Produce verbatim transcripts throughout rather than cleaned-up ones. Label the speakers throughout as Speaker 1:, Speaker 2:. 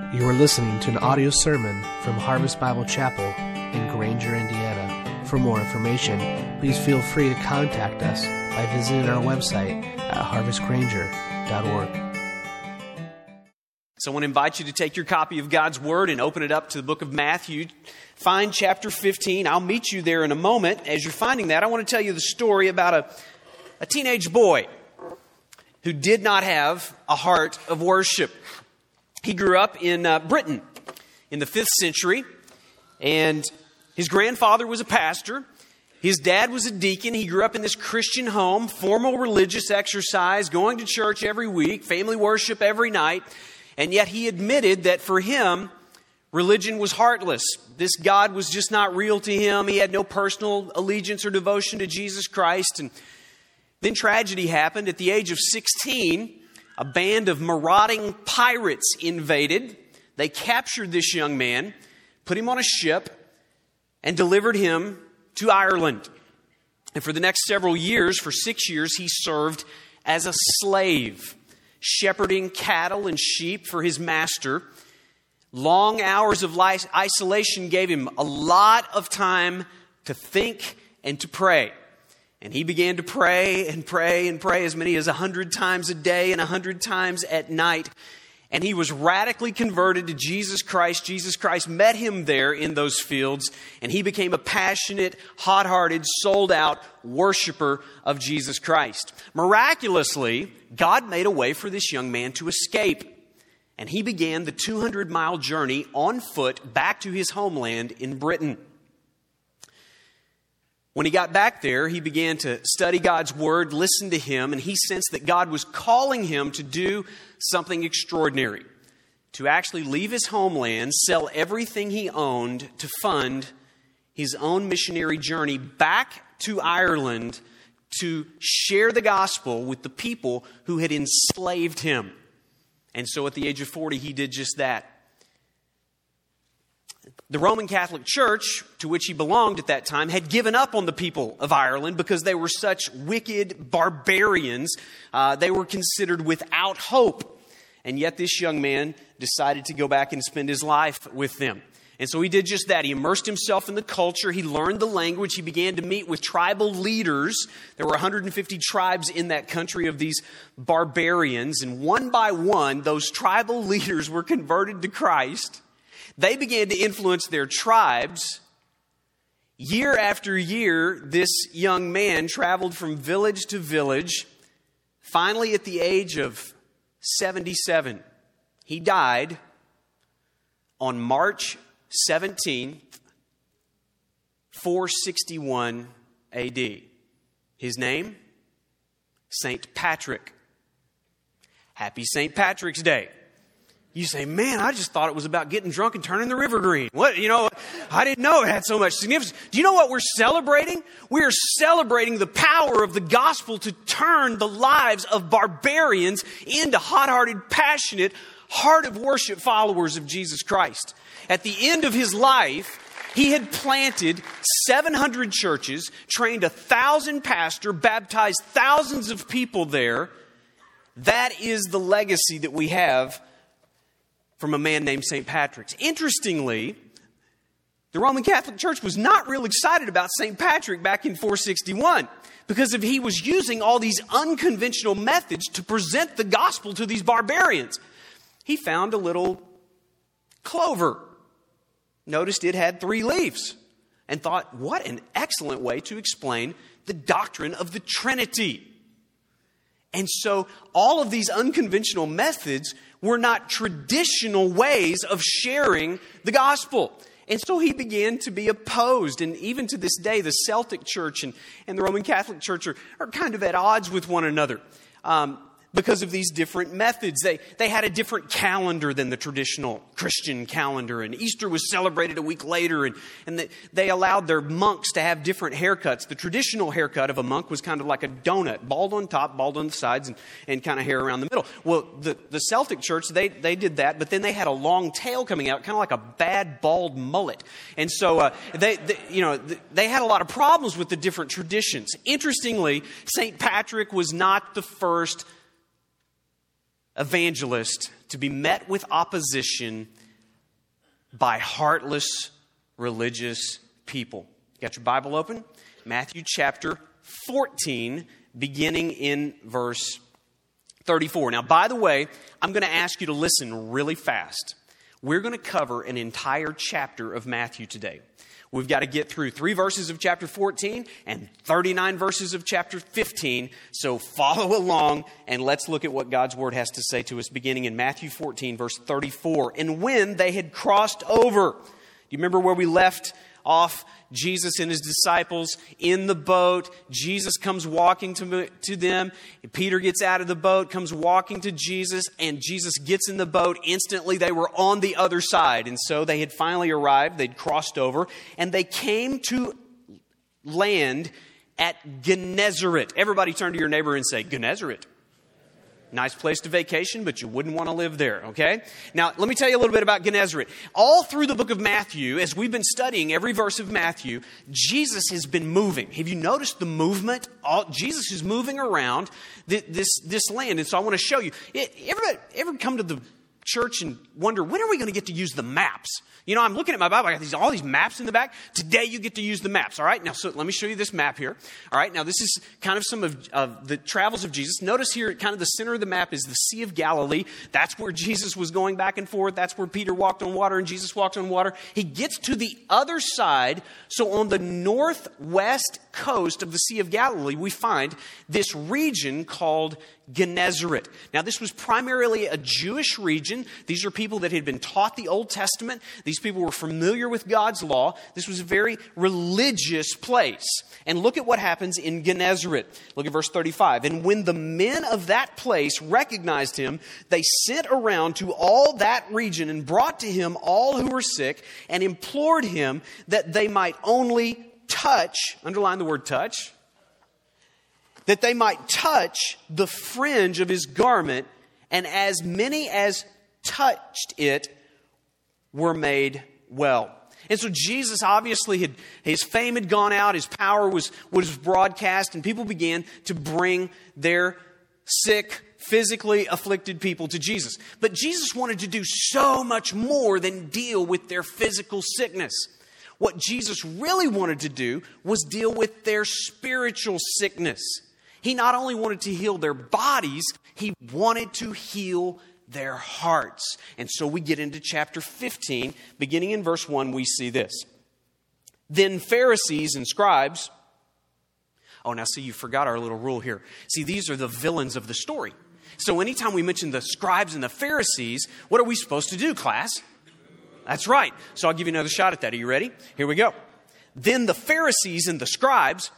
Speaker 1: You are listening to an audio sermon from Harvest Bible Chapel in Granger, Indiana. For more information, please feel free to contact us by visiting our website at harvest granger dot org.
Speaker 2: So I want to invite you to take your copy of God's Word and open it up to the book of Matthew. Find chapter fifteen. I'll meet you there in a moment. As you're finding that, I want to tell you the story about a, a teenage boy who did not have a heart of worship. He grew up in uh, Britain in the fifth century, and his grandfather was a pastor. His dad was a deacon. He grew up in this Christian home, formal religious exercise, going to church every week, family worship every night. And yet he admitted that for him, religion was heartless. This God was just not real to him. He had no personal allegiance or devotion to Jesus Christ. And then tragedy happened. At the age of sixteen, a band of marauding pirates invaded. They captured this young man, put him on a ship, and delivered him to Ireland. And for the next several years, for six years, he served as a slave, shepherding cattle and sheep for his master. Long hours of isolation gave him a lot of time to think and to pray. And he began to pray and pray and pray as many as a hundred times a day and a hundred times at night. And he was radically converted to Jesus Christ. Jesus Christ met him there in those fields, and he became a passionate, hot-hearted, sold-out worshiper of Jesus Christ. Miraculously, God made a way for this young man to escape, and he began the two hundred mile journey on foot back to his homeland in Britain. When he got back there, he began to study God's Word, listen to Him, and he sensed that God was calling him to do something extraordinary, to actually leave his homeland, sell everything he owned to fund his own missionary journey back to Ireland to share the gospel with the people who had enslaved him. And so at the age of forty, he did just that. The Roman Catholic Church, to which he belonged at that time, had given up on the people of Ireland because they were such wicked barbarians. Uh, they were considered without hope. And yet this young man decided to go back and spend his life with them. And so he did just that. He immersed himself in the culture. He learned the language. He began to meet with tribal leaders. There were one hundred fifty tribes in that country of these barbarians. And one by one, those tribal leaders were converted to Christ. They began to influence their tribes. Year after year, this young man traveled from village to village. Finally, at the age of seventy-seven, he died on March seventeenth, four sixty-one A D. His name? Saint Patrick. Happy Saint Patrick's Day. You say, man, I just thought it was about getting drunk and turning the river green. What, you know, I didn't know it had so much significance. Do you know what we're celebrating? We are celebrating the power of the gospel to turn the lives of barbarians into hot-hearted, passionate, heart of worship followers of Jesus Christ. At the end of his life, he had planted seven hundred churches, trained a thousand pastors, baptized thousands of people there. That is the legacy that we have from a man named Saint Patrick. Interestingly, the Roman Catholic Church was not real excited about Saint Patrick back in four sixty-one because of he was using all these unconventional methods to present the gospel to these barbarians. He found a little clover, noticed it had three leaves, and thought, what an excellent way to explain the doctrine of the Trinity. And so all of these unconventional methods were not traditional ways of sharing the gospel. And so he began to be opposed. And even to this day, the Celtic Church and, and the Roman Catholic Church are, are kind of at odds with one another. Um, because of these different methods. They, they had a different calendar than the traditional Christian calendar, and Easter was celebrated a week later, and, and they, they allowed their monks to have different haircuts. The traditional haircut of a monk was kind of like a donut, bald on top, bald on the sides, and, and kind of hair around the middle. Well, the, the Celtic Church, they, they did that, but then they had a long tail coming out, kind of like a bad bald mullet. And so uh, they, they, you know, they had a lot of problems with the different traditions. Interestingly, Saint Patrick was not the first evangelist to be met with opposition by heartless religious people. You got your Bible open? Matthew chapter fourteen, beginning in verse thirty-four. Now, by the way, I'm going to ask you to listen really fast. We're going to cover an entire chapter of Matthew today. We've got to get through three verses of chapter fourteen and thirty-nine verses of chapter fifteen. So follow along and let's look at what God's word has to say to us, beginning in Matthew fourteen, verse thirty-four. And when they had crossed over, do you remember where we left off? Jesus and his disciples in the boat. Jesus comes walking to, to them. Peter gets out of the boat, comes walking to Jesus, and Jesus gets in the boat. Instantly, they were on the other side. And so they had finally arrived. They'd crossed over, and they came to land at Gennesaret. Everybody turn to your neighbor and say, Gennesaret. Nice place to vacation, but you wouldn't want to live there, okay? Now, let me tell you a little bit about Gennesaret. All through the book of Matthew, as we've been studying every verse of Matthew, Jesus has been moving. Have you noticed the movement? All, Jesus is moving around this, this, this land, and so I want to show you. It, ever, ever come to the church and wonder, when are we going to get to use the maps? You know, I'm looking at my Bible. I got these, all these maps in the back. Today you get to use the maps. All right. Now, so let me show you this map here. All right. Now, this is kind of some of, of the travels of Jesus. Notice here, kind of the center of the map is the Sea of Galilee. That's where Jesus was going back and forth. That's where Peter walked on water and Jesus walked on water. He gets to the other side. So on the northwest coast of the Sea of Galilee, we find this region called Gennesaret. Now, this was primarily a Jewish region. These are people that had been taught the Old Testament. These people were familiar with God's law. This was a very religious place. And look at what happens in Gennesaret. Look at verse thirty-five. And when the men of that place recognized him, they sent around to all that region and brought to him all who were sick and implored him that they might only touch, underline the word touch, that they might touch the fringe of his garment, and as many as touched it were made well. And so Jesus obviously had, his fame had gone out, his power was, was broadcast, and people began to bring their sick, physically afflicted people to Jesus. But Jesus wanted to do so much more than deal with their physical sickness. What Jesus really wanted to do was deal with their spiritual sickness. He not only wanted to heal their bodies, he wanted to heal their hearts. And so we get into chapter fifteen, beginning in verse one, we see this. Then Pharisees and scribes, oh, now see, you forgot our little rule here. See, these are the villains of the story. So anytime we mention the scribes and the Pharisees, what are we supposed to do, class? That's right. So I'll give you another shot at that. Are you ready? Here we go. Then the Pharisees and the scribes,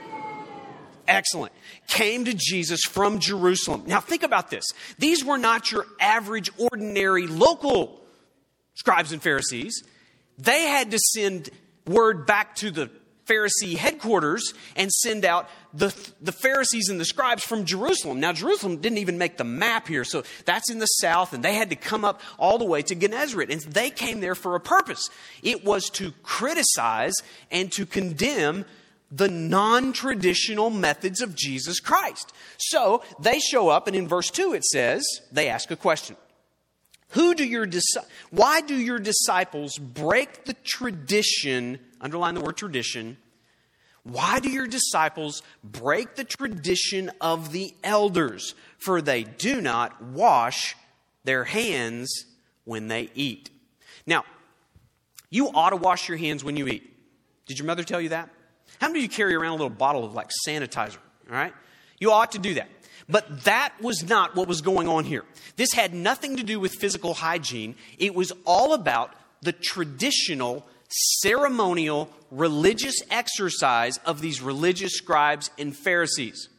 Speaker 2: excellent, came to Jesus from Jerusalem. Now think about this. These were not your average, ordinary, local scribes and Pharisees. They had to send word back to the Pharisee headquarters and send out the, the Pharisees and the scribes from Jerusalem. Now, Jerusalem didn't even make the map here, so that's in the south, and they had to come up all the way to Gennesaret, and they came there for a purpose. It was to criticize and to condemn the non-traditional methods of Jesus Christ. So they show up, and in verse two it says, they ask a question. Who do your Why do your disciples break the tradition? Underline the word tradition. Why do your disciples break the tradition of the elders? For they do not wash their hands when they eat. Now, you ought to wash your hands when you eat. Did your mother tell you that? How many of you carry around a little bottle of like sanitizer? All right? You ought to do that. But that was not what was going on here. This had nothing to do with physical hygiene. It was all about the traditional, ceremonial, religious exercise of these religious scribes and Pharisees.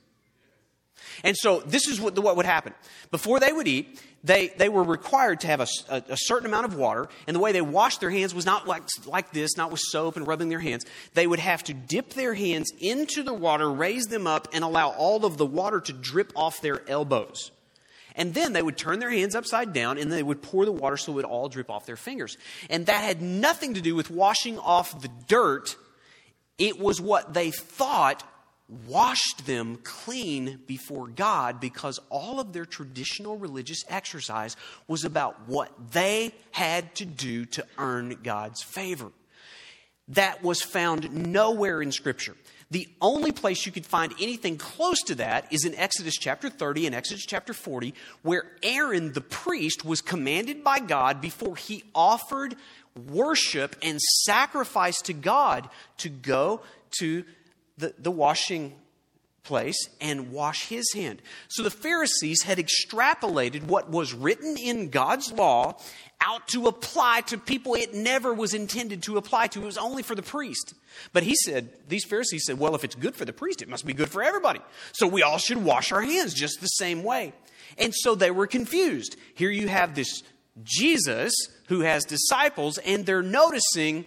Speaker 2: And so this is what, what would happen. Before they would eat, they, they were required to have a, a, a certain amount of water. And the way they washed their hands was not like, like this, not with soap and rubbing their hands. They would have to dip their hands into the water, raise them up, and allow all of the water to drip off their elbows. And then they would turn their hands upside down, and they would pour the water so it would all drip off their fingers. And that had nothing to do with washing off the dirt. It was what they thought washed them clean before God because all of their traditional religious exercise was about what they had to do to earn God's favor. That was found nowhere in Scripture. The only place you could find anything close to that is in Exodus chapter thirty and Exodus chapter forty, where Aaron the priest was commanded by God before he offered worship and sacrifice to God to go to the, the washing place and wash his hand. So the Pharisees had extrapolated what was written in God's law out to apply to people it never was intended to apply to. It was only for the priest. But he said, these Pharisees said, well, if it's good for the priest, it must be good for everybody. So we all should wash our hands just the same way. And so they were confused. Here you have this Jesus who has disciples, and they're noticing,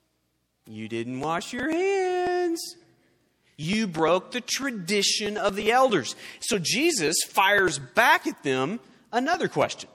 Speaker 2: you didn't wash your hands. You broke the tradition of the elders. So Jesus fires back at them another question.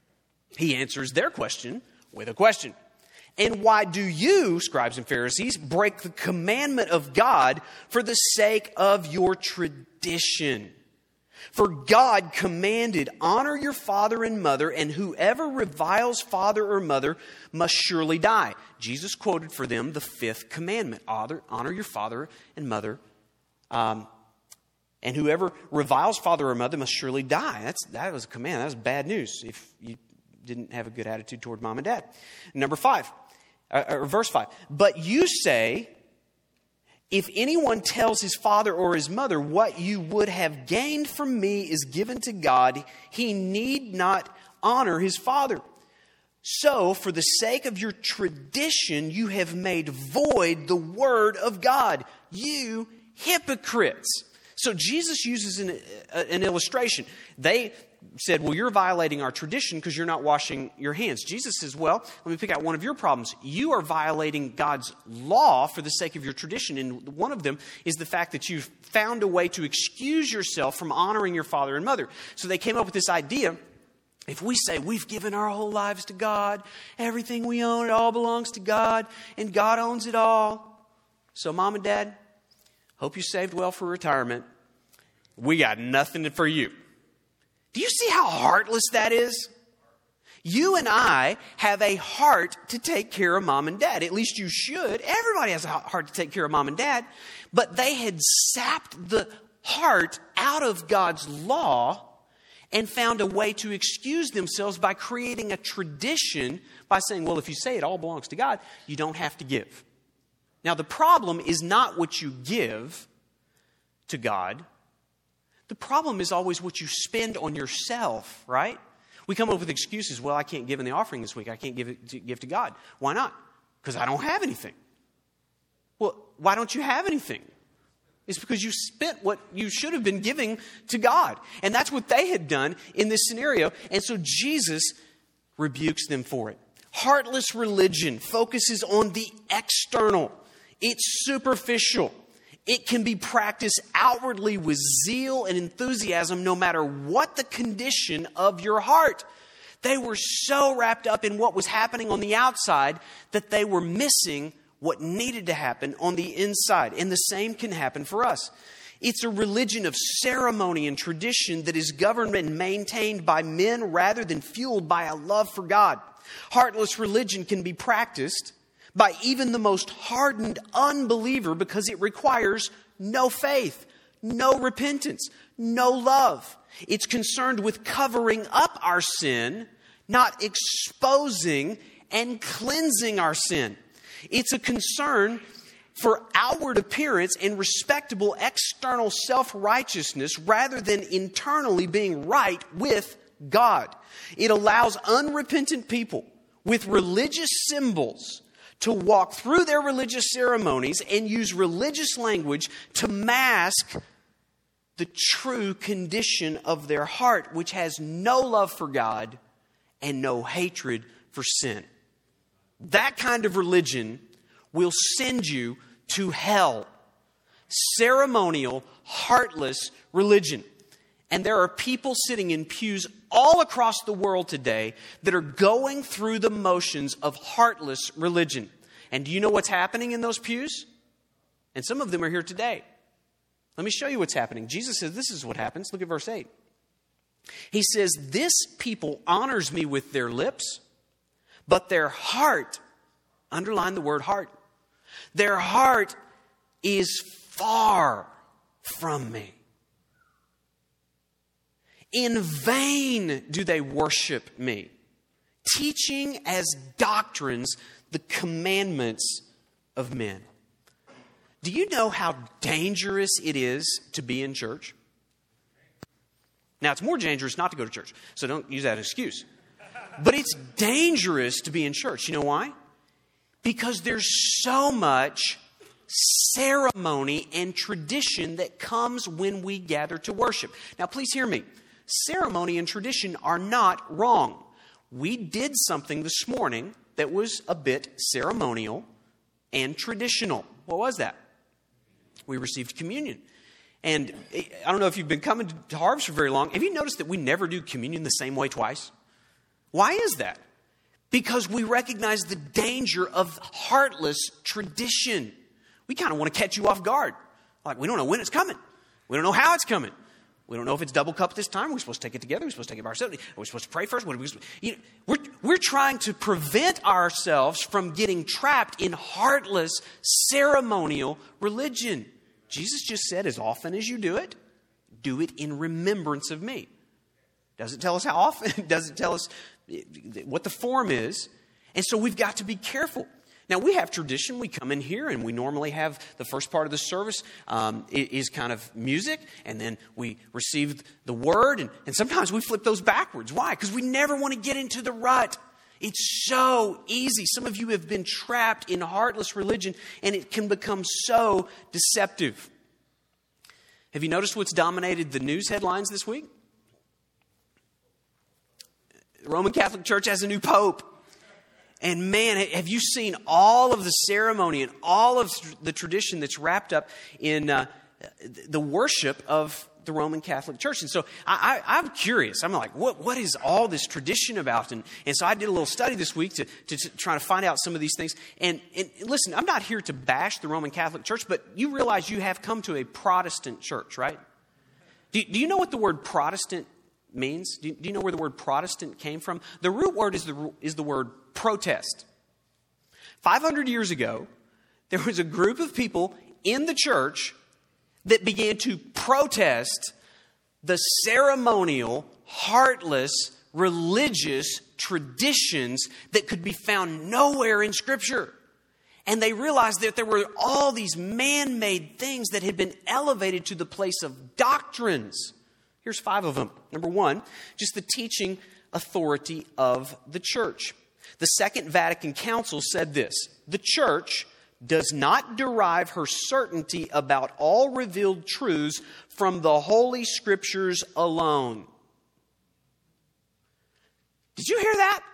Speaker 2: He answers their question with a question. And why do you, scribes and Pharisees, break the commandment of God for the sake of your tradition? For God commanded, honor your father and mother, and whoever reviles father or mother must surely die. Jesus quoted for them the fifth commandment, honor, honor your father and mother. Um, and whoever reviles father or mother must surely die. That's, that was a command. That was bad news if you didn't have a good attitude toward mom and dad. Number five, uh, or verse five. But you say, if anyone tells his father or his mother, what you would have gained from me is given to God, he need not honor his father. So, for the sake of your tradition, you have made void the word of God. You hypocrites. So Jesus uses an, an illustration. They said, well, you're violating our tradition because you're not washing your hands. Jesus says, well, let me pick out one of your problems. You are violating God's law for the sake of your tradition. And one of them is the fact that you've found a way to excuse yourself from honoring your father and mother. So they came up with this idea. If we say we've given our whole lives to God, everything we own, it all belongs to God, and God owns it all. So mom and dad, hope you saved well for retirement. We got nothing for you. Do you see how heartless that is? You and I have a heart to take care of mom and dad. At least you should. Everybody has a heart to take care of mom and dad. But they had sapped the heart out of God's law and found a way to excuse themselves by creating a tradition by saying, well, if you say it all belongs to God, you don't have to give. Now, the problem is not what you give to God. The problem is always what you spend on yourself, right? We come up with excuses. Well, I can't give in the offering this week. I can't give it to, give to God. Why not? Because I don't have anything. Well, why don't you have anything? It's because you spent what you should have been giving to God. And that's what they had done in this scenario. And so Jesus rebukes them for it. Heartless religion focuses on the external. It's superficial. It can be practiced outwardly with zeal and enthusiasm no matter what the condition of your heart. They were so wrapped up in what was happening on the outside that they were missing what needed to happen on the inside. And the same can happen for us. It's a religion of ceremony and tradition that is governed and maintained by men rather than fueled by a love for God. Heartless religion can be practiced by even the most hardened unbeliever because it requires no faith, no repentance, no love. It's concerned with covering up our sin, not exposing and cleansing our sin. It's a concern for outward appearance and respectable external self-righteousness rather than internally being right with God. It allows unrepentant people with religious symbols to walk through their religious ceremonies and use religious language to mask the true condition of their heart, which has no love for God and no hatred for sin. That kind of religion will send you to hell. Ceremonial, heartless religion. And there are people sitting in pews all across the world today that are going through the motions of heartless religion. And do you know what's happening in those pews? And some of them are here today. Let me show you what's happening. Jesus says this is what happens. Look at verse eight. He says, this people honors me with their lips, but their heart, underline the word heart, their heart is far from me. In vain do they worship me, teaching as doctrines the commandments of men. Do you know how dangerous it is to be in church? Now, it's more dangerous not to go to church, so don't use that as an excuse. But it's dangerous to be in church. You know why? Because there's so much ceremony and tradition that comes when we gather to worship. Now, please hear me. Ceremony and tradition are not wrong. We did something this morning that was a bit ceremonial and traditional. What was that? We received communion. And I don't know if you've been coming to Harvest for very long. Have you noticed that we never do communion the same way twice? Why is that? Because we recognize the danger of heartless tradition. We kind of want to catch you off guard. Like, we don't know when it's coming. We don't know how it's coming. We don't know if it's double cup this time. We're supposed to take it together. We're supposed to take it by ourselves. Are we supposed to pray first? What are we supposed to, you know, we're, we're trying to prevent ourselves from getting trapped in heartless, ceremonial religion. Jesus just said, as often as you do it, do it in remembrance of me. Doesn't tell us how often. Doesn't tell us what the form is. And so we've got to be careful. Now, we have tradition. We come in here and we normally have the first part of the service um, is kind of music. And then we receive the word. And, and sometimes we flip those backwards. Why? Because we never want to get into the rut. It's so easy. Some of you have been trapped in heartless religion, and it can become so deceptive. Have you noticed what's dominated the news headlines this week? The Roman Catholic Church has a new pope. And man, have you seen all of the ceremony and all of the tradition that's wrapped up in uh, the worship of the Roman Catholic Church? And so I, I, I'm curious. I'm like, what, what is all this tradition about? And, and so I did a little study this week to, to, to try to find out some of these things. And, and listen, I'm not here to bash the Roman Catholic Church, but you realize you have come to a Protestant church, right? Do, do you know what the word Protestant means? Do you, do you know where the word Protestant came from? The root word is the, is the word protest. five hundred years ago, there was a group of people in the church that began to protest the ceremonial, heartless, religious traditions that could be found nowhere in Scripture. And they realized that there were all these man-made things that had been elevated to the place of doctrines. Here's five of them. Number one, just the teaching authority of the church. The Second Vatican Council said this: the church does not derive her certainty about all revealed truths from the Holy Scriptures alone. Did you hear that?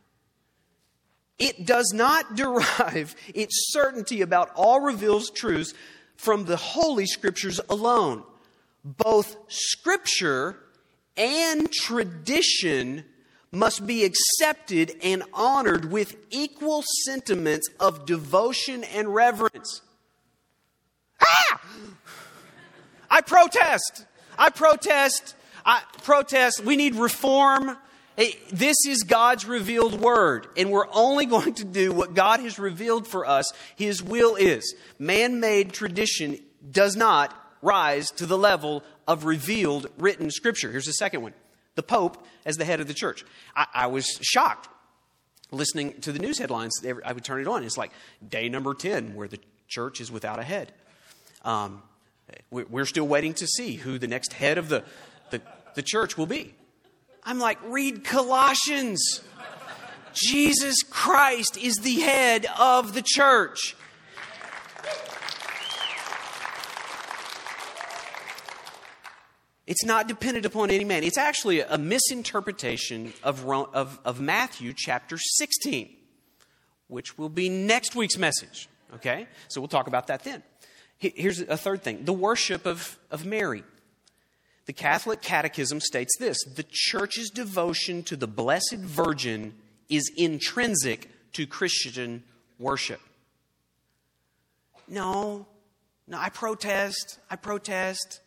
Speaker 2: It does not derive its certainty about all revealed truths from the Holy Scriptures alone. Both Scripture and tradition must be accepted and honored with equal sentiments of devotion and reverence. Ah! I protest. I protest. I protest. We need reform. This is God's revealed word, and we're only going to do what God has revealed for us. His will is. Man-made tradition does not rise to the level of revealed written Scripture. Here's the second one. The Pope as the head of the church. I, I was shocked listening to the news headlines. I would turn it on. It's like day number ten where the church is without a head. Um, we're still waiting to see who the next head of the, the, the church will be. I'm like, read Colossians. Jesus Christ is the head of the church. It's not dependent upon any man. It's actually a misinterpretation of, of, of Matthew chapter sixteen, which will be next week's message. Okay? So we'll talk about that then. Here's a third thing. The worship of, of Mary. The Catholic Catechism states this: the Church's devotion to the Blessed Virgin is intrinsic to Christian worship. No, No, I protest. I protest.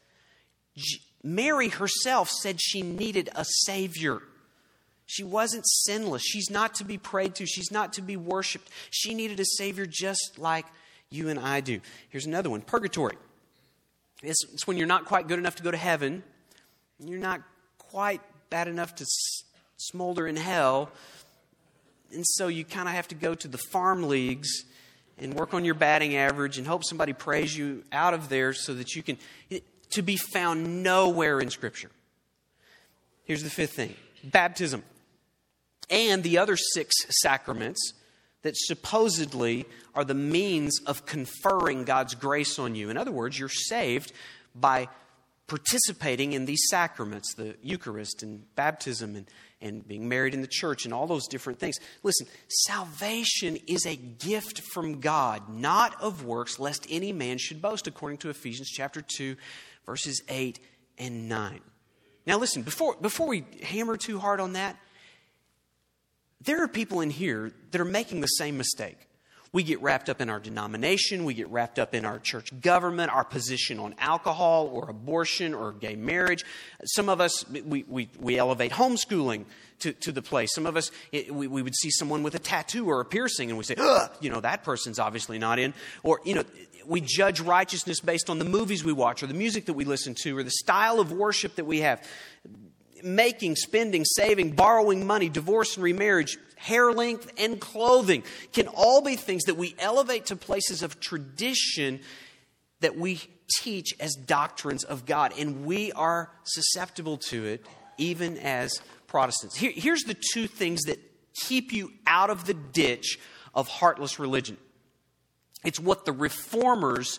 Speaker 2: Mary herself said she needed a Savior. She wasn't sinless. She's not to be prayed to. She's not to be worshiped. She needed a Savior just like you and I do. Here's another one. Purgatory. It's, it's when you're not quite good enough to go to heaven. You're not quite bad enough to s- smolder in hell. And so you kind of have to go to the farm leagues and work on your batting average and hope somebody prays you out of there so that you can... To be found nowhere in Scripture. Here's the fifth thing. Baptism. And the other six sacraments that supposedly are the means of conferring God's grace on you. In other words, you're saved by participating in these sacraments, the Eucharist and baptism and, and being married in the church and all those different things. Listen, salvation is a gift from God, not of works, lest any man should boast, according to Ephesians chapter two, verses eight and nine. Now listen, before, before we hammer too hard on that, there are people in here that are making the same mistake. We get wrapped up in our denomination. We get wrapped up in our church government, our position on alcohol or abortion or gay marriage. Some of us, we, we, we elevate homeschooling to, to the place. Some of us, it, we, we would see someone with a tattoo or a piercing and we say, ugh, you know, that person's obviously not in. Or, you know, we judge righteousness based on the movies we watch or the music that we listen to or the style of worship that we have. Making, spending, saving, borrowing money, divorce and remarriage, hair length and clothing can all be things that we elevate to places of tradition that we teach as doctrines of God. And we are susceptible to it even as Protestants. Here, here's the two things that keep you out of the ditch of heartless religion. It's what the Reformers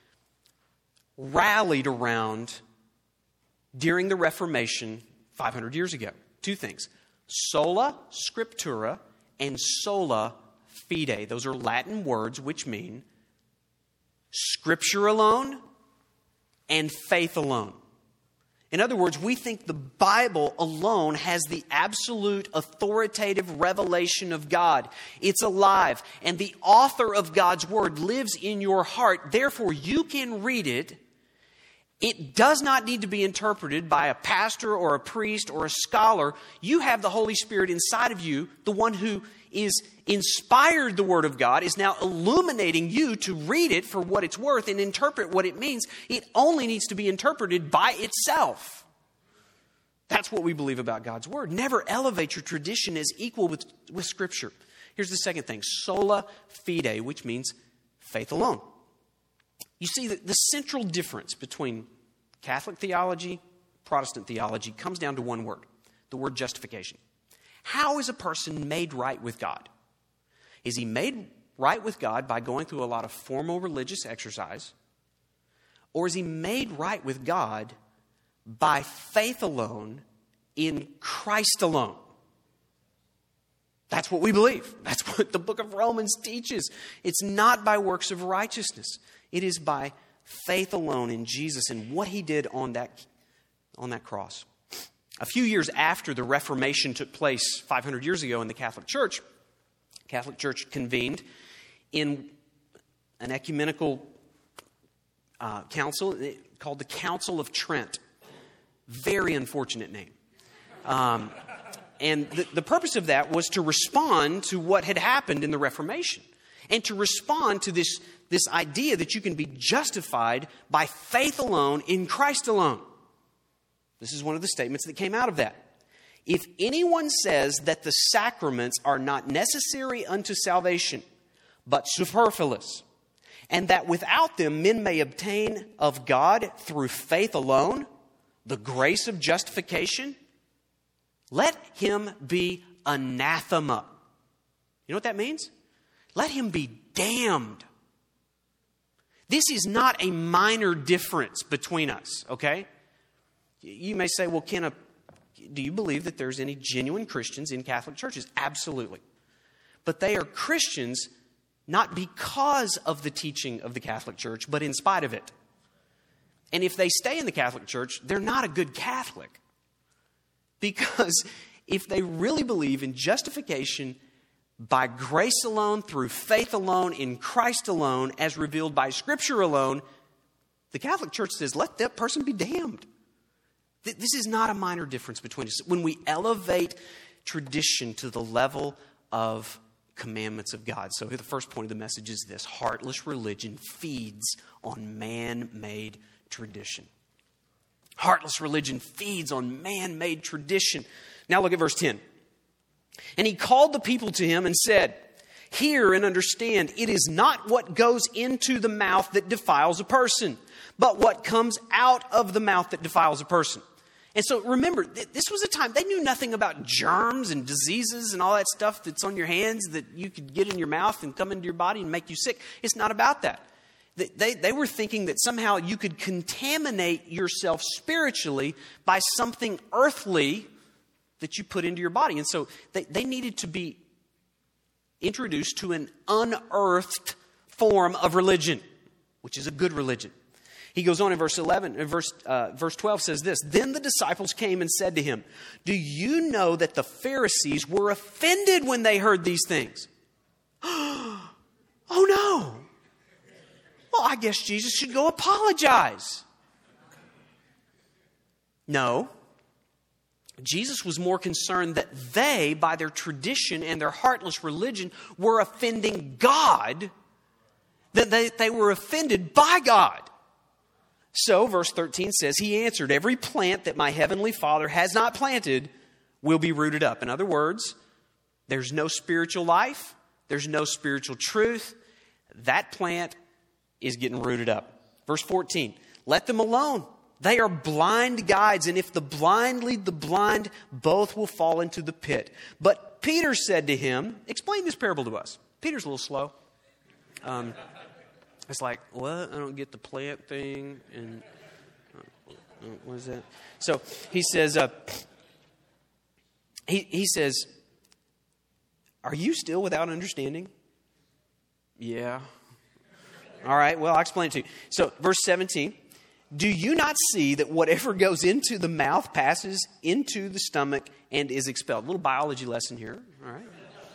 Speaker 2: rallied around during the Reformation five hundred years ago. Two things. Sola scriptura and sola fide. Those are Latin words which mean Scripture alone and faith alone. In other words, we think the Bible alone has the absolute authoritative revelation of God. It's alive, and the author of God's Word lives in your heart. Therefore, you can read it. It does not need to be interpreted by a pastor or a priest or a scholar. You have the Holy Spirit inside of you. The one who is inspired the Word of God is now illuminating you to read it for what it's worth and interpret what it means. It only needs to be interpreted by itself. That's what we believe about God's Word. Never elevate your tradition as equal with, with Scripture. Here's the second thing. Sola fide, which means faith alone. You see, the, the central difference between Catholic theology, Protestant theology, comes down to one word, the word justification. How is a person made right with God? Is he made right with God by going through a lot of formal religious exercise? Or is he made right with God by faith alone in Christ alone? That's what we believe. That's what the book of Romans teaches. It's not by works of righteousness. It is by faith alone in Jesus and what he did on that, on that cross. A few years after the Reformation took place five hundred years ago in the Catholic Church, the Catholic Church convened in an ecumenical uh, council called the Council of Trent. Very unfortunate name. Um, and the, the purpose of that was to respond to what had happened in the Reformation and to respond to this, this idea that you can be justified by faith alone in Christ alone. This is one of the statements that came out of that. If anyone says that the sacraments are not necessary unto salvation, but superfluous, and that without them men may obtain of God through faith alone the grace of justification, let him be anathema. You know what that means? Let him be damned. This is not a minor difference between us, okay? You may say, well, Ken, do you believe that there's any genuine Christians in Catholic churches? Absolutely. But they are Christians not because of the teaching of the Catholic Church, but in spite of it. And if they stay in the Catholic Church, they're not a good Catholic. Because if they really believe in justification by grace alone, through faith alone, in Christ alone, as revealed by Scripture alone, The Catholic Church says, let that person be damned. This is not a minor difference between us. When we elevate tradition to the level of commandments of God. So the first point of the message is this: heartless religion feeds on man-made tradition. Heartless religion feeds on man-made tradition. Now look at verse ten. And he called the people to him and said, hear and understand, it is not what goes into the mouth that defiles a person, but what comes out of the mouth that defiles a person. And so remember, this was a time, they knew nothing about germs and diseases and all that stuff that's on your hands that you could get in your mouth and come into your body and make you sick. It's not about that. They, they, they were thinking that somehow you could contaminate yourself spiritually by something earthly that you put into your body. And so they, they needed to be introduced to an unearthed form of religion, which is a good religion. He goes on in verse eleven, in verse, uh, verse twelve says this, then the disciples came and said to him, do you know that the Pharisees were offended when they heard these things? Oh no. Well, I guess Jesus should go apologize. No. Jesus was more concerned that they, by their tradition and their heartless religion, were offending God, that they, they were offended by God. So, verse thirteen says, he answered, every plant that my heavenly Father has not planted will be rooted up. In other words, there's no spiritual life. There's no spiritual truth. That plant is getting rooted up. Verse fourteen, let them alone. They are blind guides, and if the blind lead the blind, both will fall into the pit. But Peter said to him, explain this parable to us. Peter's a little slow. Um... It's like, what? I don't get the plant thing. And uh, what is that? So he says, uh, he, he says, are you still without understanding? Yeah. All right, well, I'll explain it to you. So verse seventeen, do you not see that whatever goes into the mouth passes into the stomach and is expelled? A little biology lesson here, all right?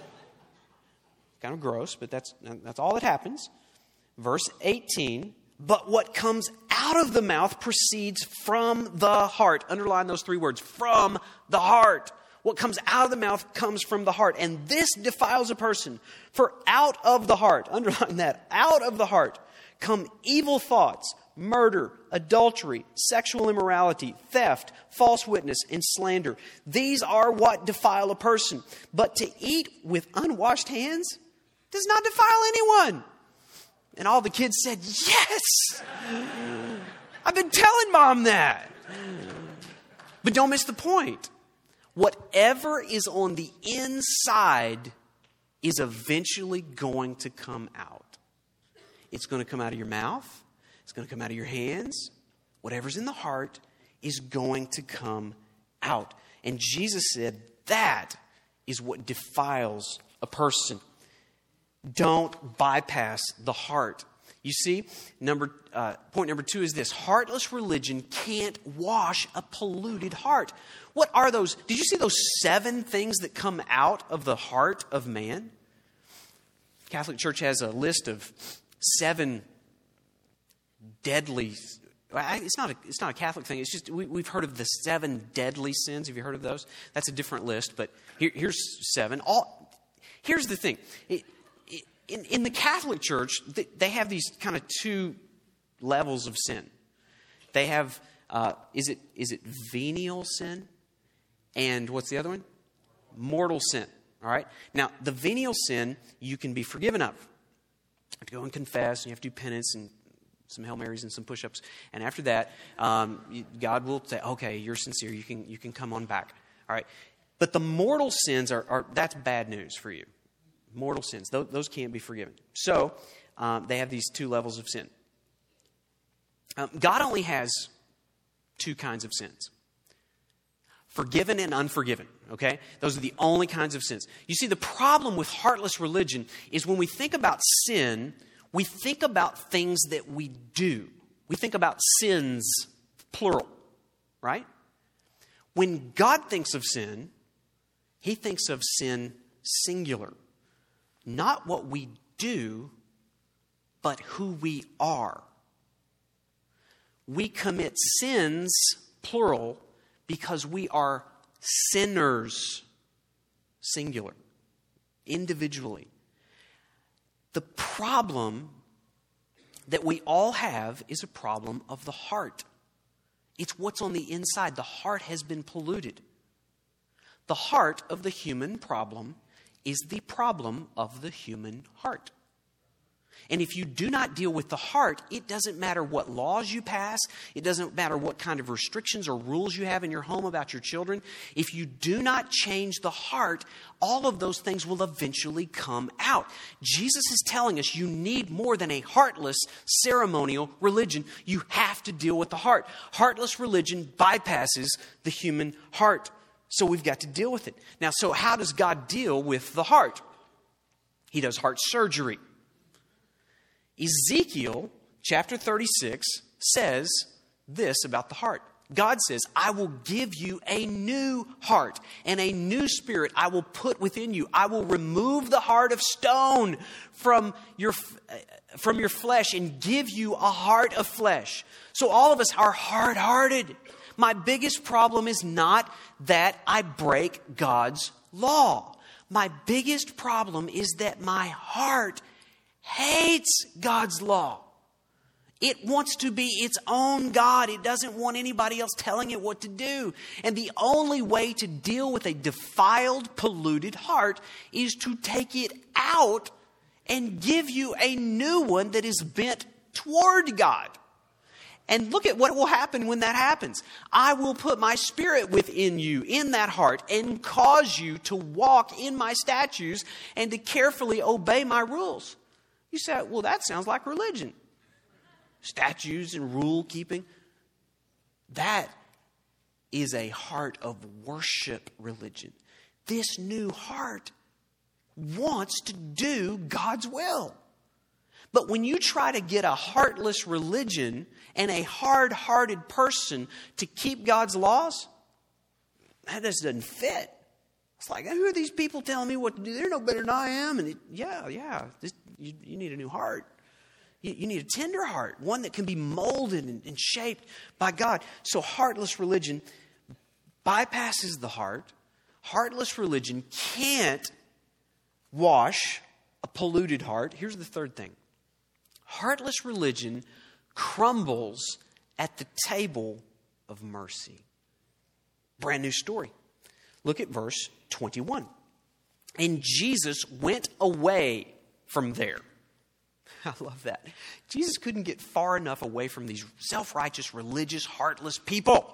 Speaker 2: Kind of gross, but that's that's all that happens. Verse eighteen, but what comes out of the mouth proceeds from the heart. Underline those three words, from the heart. What comes out of the mouth comes from the heart. And this defiles a person. For out of the heart, underline that, out of the heart come evil thoughts, murder, adultery, sexual immorality, theft, false witness, and slander. These are what defile a person. But to eat with unwashed hands does not defile anyone. And all the kids said, yes! I've been telling Mom that. But don't miss the point. Whatever is on the inside is eventually going to come out. It's going to come out of your mouth. It's going to come out of your hands. Whatever's in the heart is going to come out. And Jesus said that is what defiles a person. Don't bypass the heart. You see, number uh, point number two is this. Heartless religion can't wash a polluted heart. What are those? Did you see those seven things that come out of the heart of man? Catholic Church has a list of seven deadly. It's not a, it's not a Catholic thing. It's just we, we've heard of the seven deadly sins. Have you heard of those? That's a different list, but here, here's seven. All here's the thing. It, In, in the Catholic Church, they have these kind of two levels of sin. They have, uh, is it is it venial sin? And what's the other one? Mortal sin. All right? Now, the venial sin, you can be forgiven of. You have to go and confess, and you have to do penance and some Hail Marys and some push-ups. And after that, um, God will say, okay, you're sincere. You can, you can come on back. All right? But the mortal sins, are, are that's bad news for you. Mortal sins. Those, those can't be forgiven. So, um, they have these two levels of sin. Um, God only has two kinds of sins. Forgiven and unforgiven. Okay? Those are the only kinds of sins. You see, the problem with heartless religion is when we think about sin, we think about things that we do. We think about sins, plural. Right? When God thinks of sin, He thinks of sin singular. Not what we do, but who we are. We commit sins, plural, because we are sinners, singular, individually. The problem that we all have is a problem of the heart. It's what's on the inside. The heart has been polluted. The heart of the human problem is the problem of the human heart. And if you do not deal with the heart, it doesn't matter what laws you pass. It doesn't matter what kind of restrictions or rules you have in your home about your children. If you do not change the heart, all of those things will eventually come out. Jesus is telling us you need more than a heartless ceremonial religion. You have to deal with the heart. Heartless religion bypasses the human heart. So we've got to deal with it. Now, so how does God deal with the heart? He does heart surgery. Ezekiel chapter thirty-six says this about the heart. God says, I will give you a new heart and a new spirit I will put within you. I will remove the heart of stone from your, from your flesh and give you a heart of flesh. So all of us are hard-hearted. My biggest problem is not that I break God's law. My biggest problem is that my heart hates God's law. It wants to be its own God. It doesn't want anybody else telling it what to do. And the only way to deal with a defiled, polluted heart is to take it out and give you a new one that is bent toward God. And look at what will happen when that happens. I will put my spirit within you, in that heart, and cause you to walk in my statutes and to carefully obey my rules. You say, well, that sounds like religion. Statutes and rule keeping. That is a heart of worship religion. This new heart wants to do God's will. But when you try to get a heartless religion and a hard-hearted person to keep God's laws, that just doesn't fit. It's like, who are these people telling me what to do? They're no better than I am. And it, yeah, yeah, this, you, you need a new heart. You, you need a tender heart, one that can be molded and, and shaped by God. So heartless religion bypasses the heart. Heartless religion can't wash a polluted heart. Here's the third thing. Heartless religion crumbles at the table of mercy. Brand new story. Look at verse twenty-one. And Jesus went away from there. I love that. Jesus couldn't get far enough away from these self-righteous, religious, heartless people.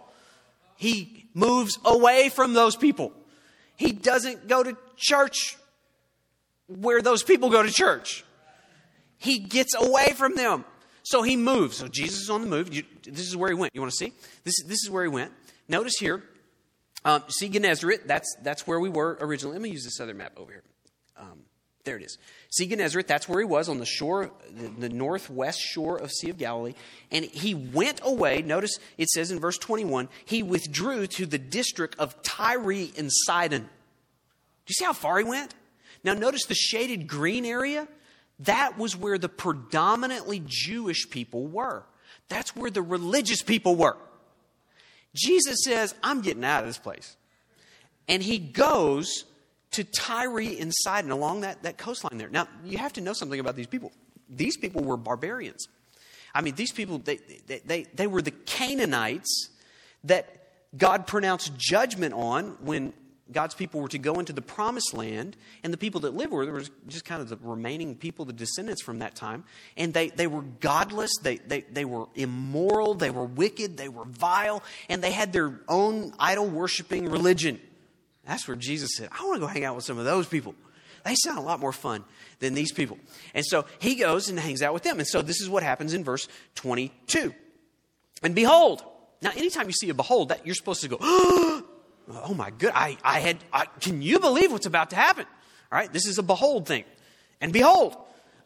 Speaker 2: He moves away from those people. He doesn't go to church where those people go to church. He gets away from them. So he moves. So Jesus is on the move. You, this is where he went. You want to see? This, this is where he went. Notice here. Um, see Gennesaret. That's, that's where we were originally. Let me use this other map over here. Um, there it is. See Gennesaret. That's where he was on the shore, the, the northwest shore of Sea of Galilee. And he went away. Notice it says in verse twenty-one, he withdrew to the district of Tyre and Sidon. Do you see how far he went? Now notice the shaded green area. That was where the predominantly Jewish people were. That's where the religious people were. Jesus says, I'm getting out of this place. And he goes to Tyre and Sidon along that, that coastline there. Now, you have to know something about these people. These people were barbarians. I mean, these people, they, they, they, they were the Canaanites that God pronounced judgment on when God's people were to go into the promised land, and the people that lived were, there was just kind of the remaining people, the descendants from that time. And they, they were godless, they, they, they were immoral, they were wicked, they were vile, and they had their own idol-worshiping religion. That's where Jesus said, I want to go hang out with some of those people. They sound a lot more fun than these people. And so he goes and hangs out with them. And so this is what happens in verse twenty-two. And behold, now anytime you see a behold, that you're supposed to go, oh my good, I, I had, I, can you believe what's about to happen? All right, this is a behold thing. And behold,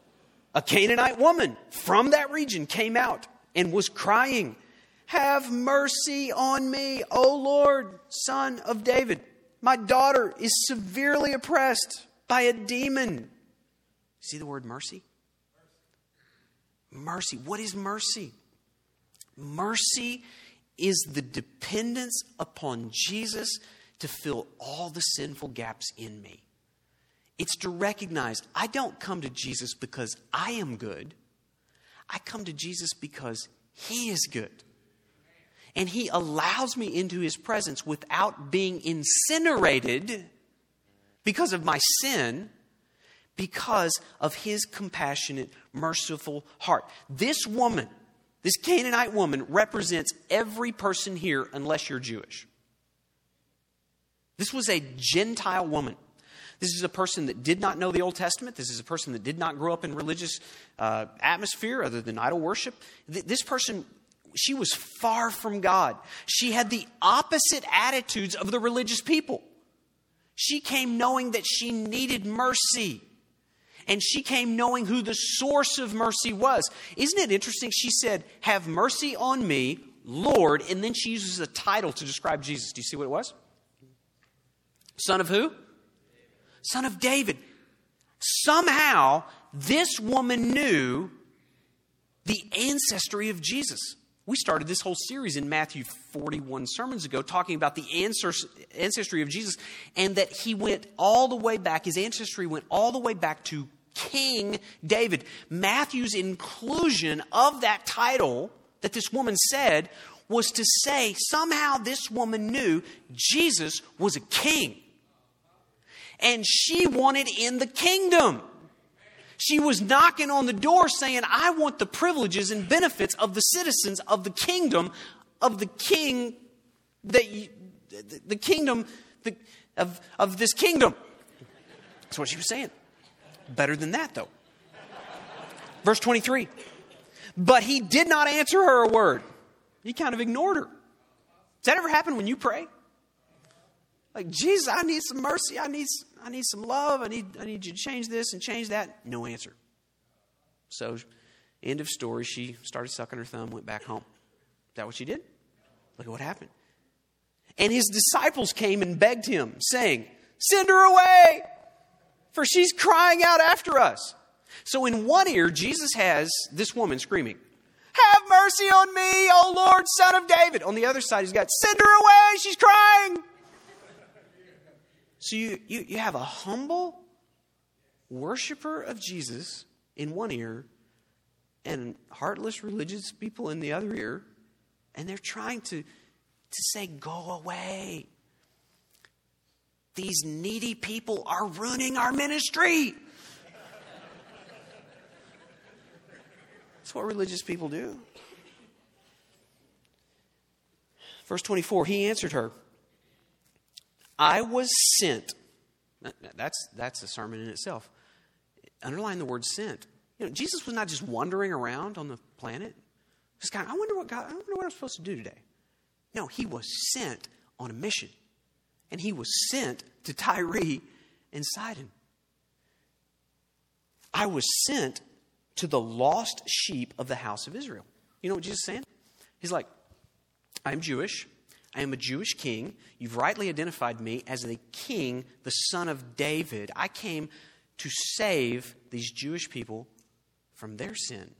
Speaker 2: a Canaanite woman from that region came out and was crying, have mercy on me, O Lord, Son of David. My daughter is severely oppressed by a demon. See the word mercy? Mercy. What is mercy? Mercy is the dependence upon Jesus to fill all the sinful gaps in me. It's to recognize I don't come to Jesus because I am good. I come to Jesus because He is good. And He allows me into His presence without being incinerated because of my sin, because of His compassionate, merciful heart. This woman, this Canaanite woman, represents every person here unless you're Jewish. This was a Gentile woman. This is a person that did not know the Old Testament. This is a person that did not grow up in religious uh, atmosphere other than idol worship. Th- this person, she was far from God. She had the opposite attitudes of the religious people. She came knowing that she needed mercy. And she came knowing who the source of mercy was. Isn't it interesting? She said, "Have mercy on me, Lord." And then she uses a title to describe Jesus. Do you see what it was? Son of who? Son of David. Somehow, this woman knew the ancestry of Jesus. We started this whole series in Matthew forty-one sermons ago talking about the ancestry of Jesus, and that he went all the way back, his ancestry went all the way back to King David. Matthew's inclusion of that title that this woman said was to say somehow this woman knew Jesus was a king. And she wanted in the kingdom. She was knocking on the door saying, I want the privileges and benefits of the citizens of the kingdom of the king, that you, the kingdom the, of, of this kingdom. That's what she was saying. Better than that, though. Verse twenty-three. But he did not answer her a word. He kind of ignored her. Does that ever happen when you pray? Like, Jesus, I need some mercy. I need, I need some love. I need, I need you to change this and change that. No answer. So, end of story. She started sucking her thumb, went back home. Is that what she did? Look at what happened. And his disciples came and begged him, saying, send her away, for she's crying out after us. So in one ear, Jesus has this woman screaming, have mercy on me, O Lord, Son of David. On the other side, he's got, send her away, she's crying. So you, you, you have a humble worshiper of Jesus in one ear and heartless religious people in the other ear. And they're trying to, to say, go away. These needy people are ruining our ministry. That's what religious people do. Verse twenty-four, he answered her, I was sent. That's, that's a sermon in itself. Underline the word sent. You know, Jesus was not just wandering around on the planet. Just kind of, I wonder what God, I wonder what I'm supposed to do today. No, he was sent on a mission. And he was sent to Tyre and Sidon. I was sent to the lost sheep of the house of Israel. You know what Jesus is saying? He's like, I'm Jewish. I am a Jewish king. You've rightly identified me as the king, the son of David. I came to save these Jewish people from their sin.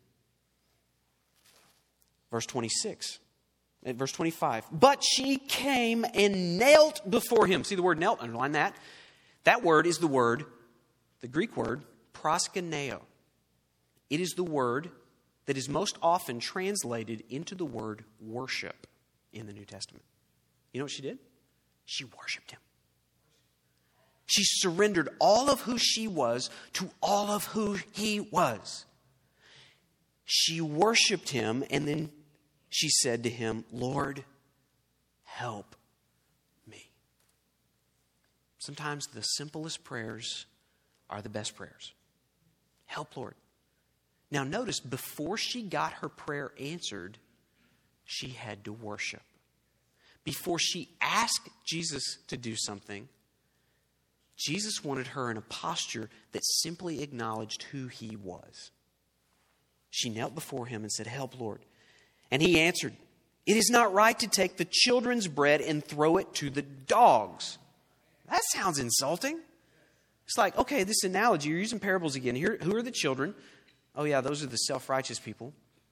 Speaker 2: Verse twenty-six. At verse twenty-five. But she came and knelt before him. See the word knelt? Underline that. That word is the word, the Greek word, proskuneo. It is the word that is most often translated into the word worship in the New Testament. You know what she did? She worshiped him. She surrendered all of who she was to all of who he was. She worshiped him, and then she said to him, Lord, help me. Sometimes the simplest prayers are the best prayers. Help, Lord. Now notice, before she got her prayer answered, she had to worship. Before she asked Jesus to do something, Jesus wanted her in a posture that simply acknowledged who he was. She knelt before him and said, help, Lord. And he answered, it is not right to take the children's bread and throw it to the dogs. That sounds insulting. It's like, okay, this analogy, you're using parables again. Here, who are the children? Oh yeah, those are the self-righteous people.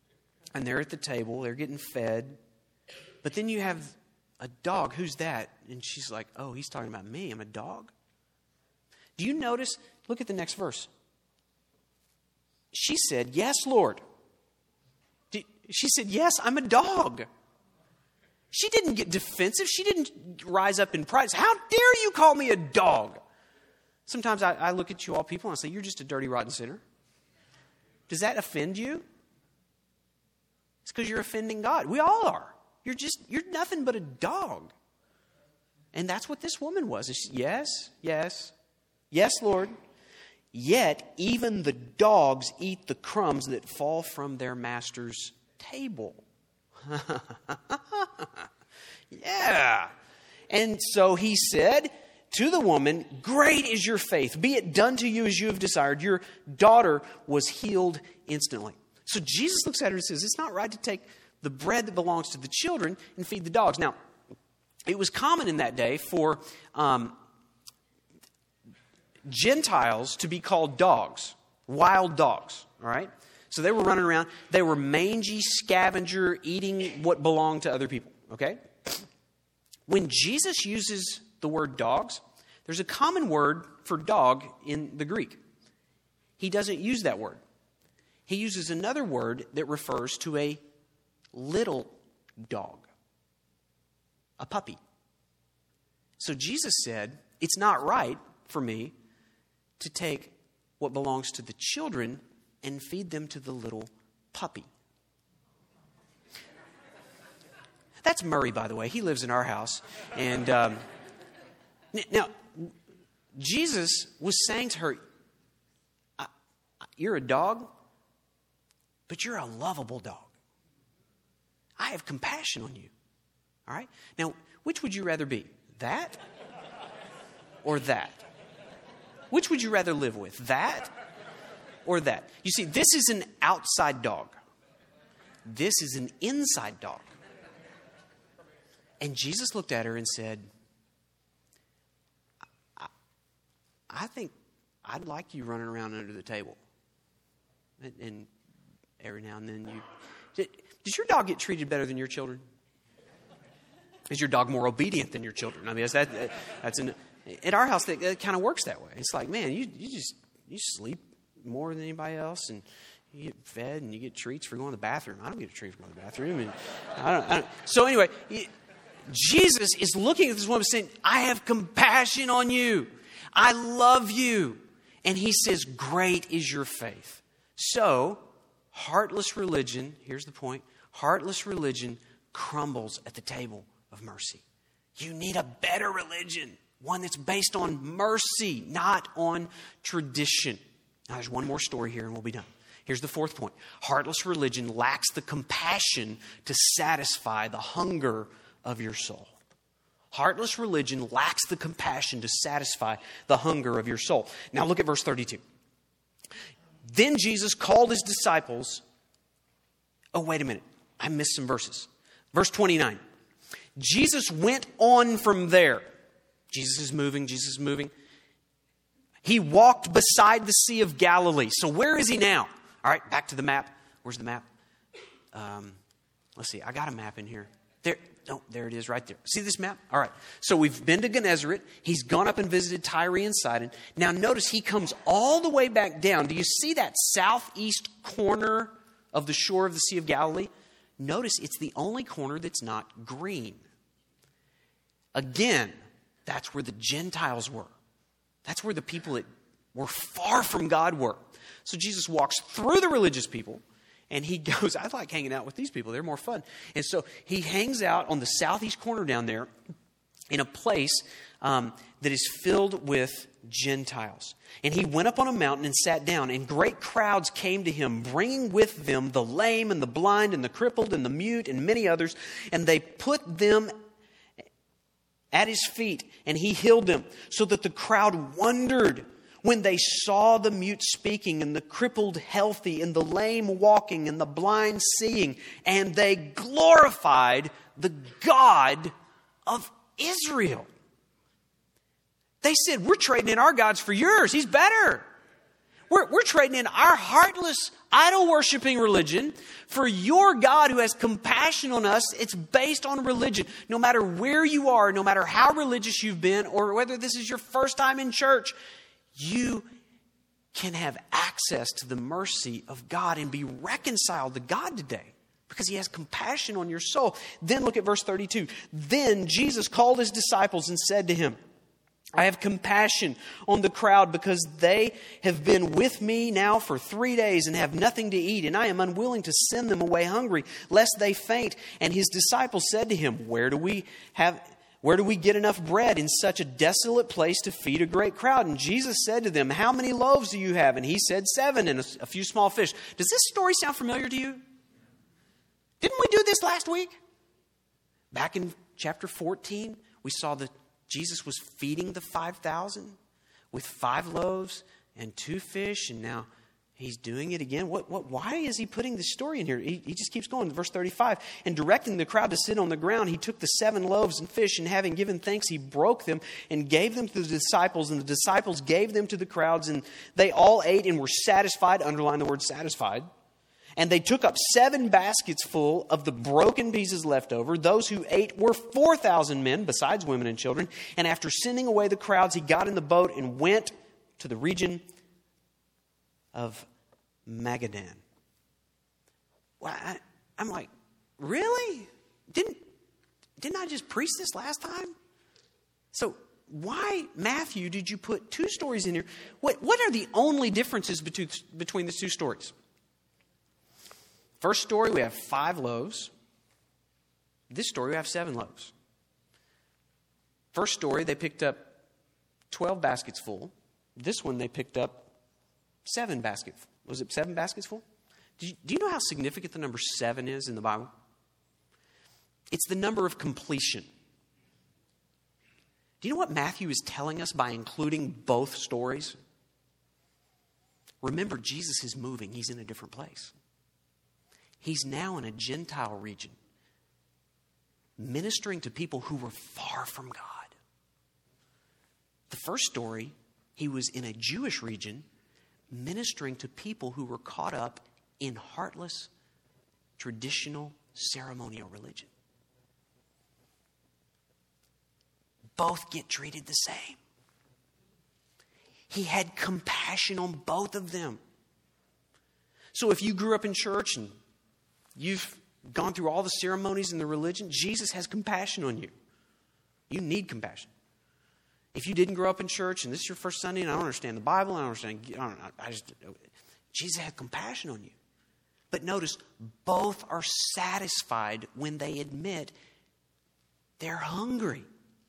Speaker 2: and they're at the table. They're getting fed. But then you have a dog. Who's that? And she's like, oh, he's talking about me. I'm a dog. Do you notice? Look at the next verse. She said, yes, Lord. She said, yes, I'm a dog. She didn't get defensive. She didn't rise up in pride. How dare you call me a dog? Sometimes I, I look at you all people and I say, you're just a dirty, rotten sinner. Does that offend you? It's because you're offending God. We all are. You're just, you're nothing but a dog. And that's what this woman was. She, yes, yes, yes, Lord. Yet even the dogs eat the crumbs that fall from their master's table. Yeah. And so he said to the woman, great is your faith. Be it done to you as you have desired. Your daughter was healed instantly. So Jesus looks at her and says, it's not right to take the bread that belongs to the children and feed the dogs. Now, it was common in that day for um, Gentiles to be called dogs, wild dogs, all right? So they were running around. They were mangy, scavenger, eating what belonged to other people, okay? When Jesus uses the word dogs, there's a common word for dog in the Greek. He doesn't use that word. He uses another word that refers to a little dog, a puppy. So Jesus said, it's not right for me to take what belongs to the children and feed them to the little puppy. That's Murray, by the way. He lives in our house. And um, now, Jesus was saying to her, you're a dog, but you're a lovable dog. I have compassion on you. All right? Now, which would you rather be? That or that? Which would you rather live with? That or that? You see, this is an outside dog. This is an inside dog. And Jesus looked at her and said, I, I think I'd like you running around under the table. And, and every now and then you... Did, does your dog get treated better than your children? Is your dog more obedient than your children? I mean, is that, that's an... At our house, that, that kind of works that way. It's like, man, you, you just you sleep more than anybody else, and you get fed, and you get treats for going to the bathroom. I don't get a treat for going to the bathroom. And I don't, I don't. So anyway, Jesus is looking at this woman saying, I have compassion on you. I love you. And he says, great is your faith. So, heartless religion, here's the point, heartless religion crumbles at the table of mercy. You need a better religion. One that's based on mercy, not on tradition. Now, there's one more story here and we'll be done. Here's the fourth point. Heartless religion lacks the compassion to satisfy the hunger of your soul. Heartless religion lacks the compassion to satisfy the hunger of your soul. Now, look at verse thirty-two. Then Jesus called his disciples. Oh, wait a minute. I missed some verses. Verse twenty-nine. Jesus went on from there. Jesus is moving, Jesus is moving. He walked beside the Sea of Galilee. So where is he now? All right, back to the map. Where's the map? Um, let's see, I got a map in here. There, oh, there it is right there. See this map? All right, so we've been to Gennesaret. He's gone up and visited Tyre and Sidon. Now notice he comes all the way back down. Do you see that southeast corner of the shore of the Sea of Galilee? Notice it's the only corner that's not green. Again, that's where the Gentiles were. That's where the people that were far from God were. So Jesus walks through the religious people and he goes, I like hanging out with these people. They're more fun. And so he hangs out on the southeast corner down there in a place um, that is filled with Gentiles. And he went up on a mountain and sat down, and great crowds came to him, bringing with them the lame and the blind and the crippled and the mute and many others. And they put them at his feet, and he healed them, so that the crowd wondered when they saw the mute speaking, and the crippled healthy, and the lame walking, and the blind seeing, and they glorified the God of Israel. They said, we're trading in our gods for yours. He's better. We're, we're trading in our heartless, idol-worshiping religion for your God who has compassion on us. It's based on religion. No matter where you are, no matter how religious you've been, or whether this is your first time in church, you can have access to the mercy of God and be reconciled to God today because he has compassion on your soul. Then look at verse thirty-two. Then Jesus called his disciples and said to him, I have compassion on the crowd because they have been with me now for three days and have nothing to eat, and I am unwilling to send them away hungry, lest they faint. And his disciples said to him, Where do we have... Where do we get enough bread in such a desolate place to feed a great crowd? And Jesus said to them, How many loaves do you have? And he said, Seven, and a, a few small fish. Does this story sound familiar to you? Didn't we do this last week? Back in chapter fourteen, we saw that Jesus was feeding the five thousand with five loaves and two fish, and now he's doing it again. What? What? Why is he putting this story in here? He, he just keeps going. Verse thirty-five. And directing the crowd to sit on the ground, he took the seven loaves and fish, and having given thanks, he broke them and gave them to the disciples. And the disciples gave them to the crowds, and they all ate and were satisfied. Underline the word satisfied. And they took up seven baskets full of the broken pieces left over. Those who ate were four thousand men, besides women and children. And after sending away the crowds, he got in the boat and went to the region of Magadan. Well, I, I'm like, really? Didn't didn't I just preach this last time? So why, Matthew, did you put two stories in here? What what are the only differences between between the two stories? First story, we have five loaves. This story, we have seven loaves. First story, they picked up twelve baskets full. This one, they picked up seven baskets. Was it seven baskets full? Do you, do you know how significant the number seven is in the Bible? It's the number of completion. Do you know what Matthew is telling us by including both stories? Remember, Jesus is moving. He's in a different place. He's now in a Gentile region, ministering to people who were far from God. The first story, he was in a Jewish region, ministering to people who were caught up in heartless, traditional, ceremonial religion. Both get treated the same. He had compassion on both of them. So if you grew up in church and you've gone through all the ceremonies and the religion, Jesus has compassion on you. You need compassion. If you didn't grow up in church and this is your first Sunday and I don't understand the Bible, I don't understand, I don't know, I just, Jesus had compassion on you. But notice, both are satisfied when they admit they're hungry.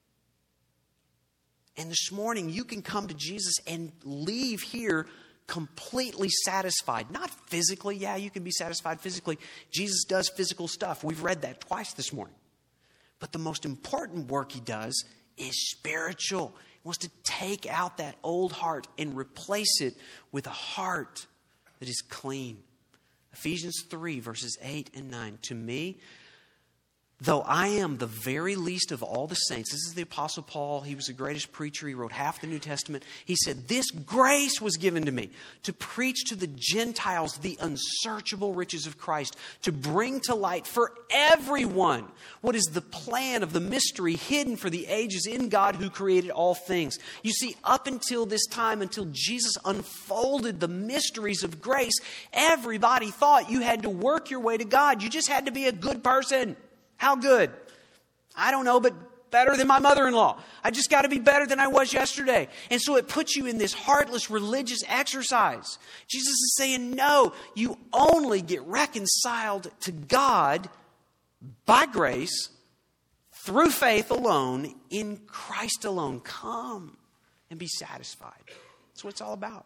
Speaker 2: And this morning, you can come to Jesus and leave here completely satisfied. Not physically. Yeah, you can be satisfied physically. Jesus does physical stuff. We've read that twice this morning. But the most important work he does is spiritual. He wants to take out that old heart and replace it with a heart that is clean. Ephesians three, verses eight and nine. To me, though I am the very least of all the saints. This is the Apostle Paul. He was the greatest preacher. He wrote half the New Testament. He said, this grace was given to me to preach to the Gentiles the unsearchable riches of Christ, to bring to light for everyone what is the plan of the mystery hidden for the ages in God who created all things. You see, up until this time, until Jesus unfolded the mysteries of grace, everybody thought you had to work your way to God. You just had to be a good person. How good? I don't know, but better than my mother-in-law. I just got to be better than I was yesterday. And so it puts you in this heartless religious exercise. Jesus is saying, no, you only get reconciled to God by grace, through faith alone, in Christ alone. Come and be satisfied. That's what it's all about.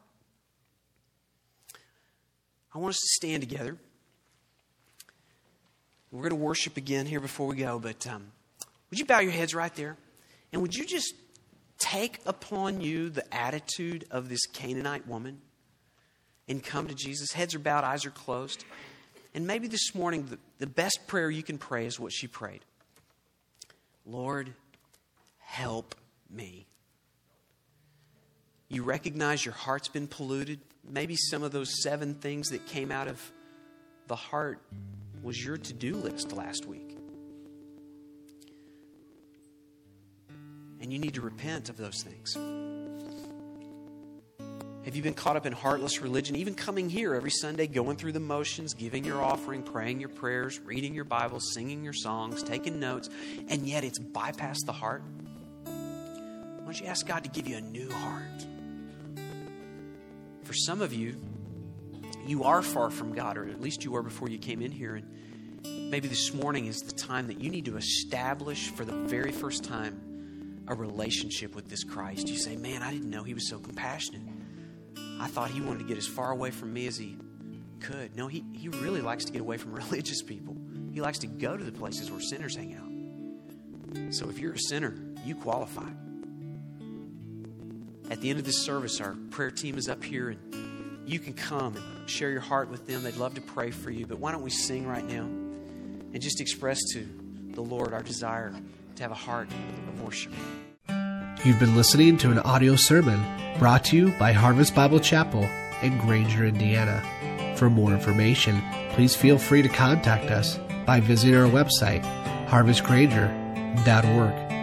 Speaker 2: I want us to stand together. We're going to worship again here before we go, but um, would you bow your heads right there? And would you just take upon you the attitude of this Canaanite woman and come to Jesus? Heads are bowed, eyes are closed. And maybe this morning, the, the best prayer you can pray is what she prayed. Lord, help me. You recognize your heart's been polluted. Maybe some of those seven things that came out of the heart was your to-do list last week. And you need to repent of those things. Have you been caught up in heartless religion, even coming here every Sunday, going through the motions, giving your offering, praying your prayers, reading your Bible, singing your songs, taking notes, and yet it's bypassed the heart? Why don't you ask God to give you a new heart? For some of you, you are far from God, or at least you were before you came in here, and maybe this morning is the time that you need to establish for the very first time a relationship with this Christ. You say, man, I didn't know he was so compassionate. I thought he wanted to get as far away from me as he could. No, he, he really likes to get away from religious people. He likes to go to the places where sinners hang out. So if you're a sinner, you qualify. At the end of this service, our prayer team is up here, and you can come and share your heart with them. They'd love to pray for you. But why don't we sing right now and just express to the Lord our desire to have a heart of worship.
Speaker 1: You've been listening to an audio sermon brought to you by Harvest Bible Chapel in Granger, Indiana. For more information, please feel free to contact us by visiting our website, harvest granger dot org.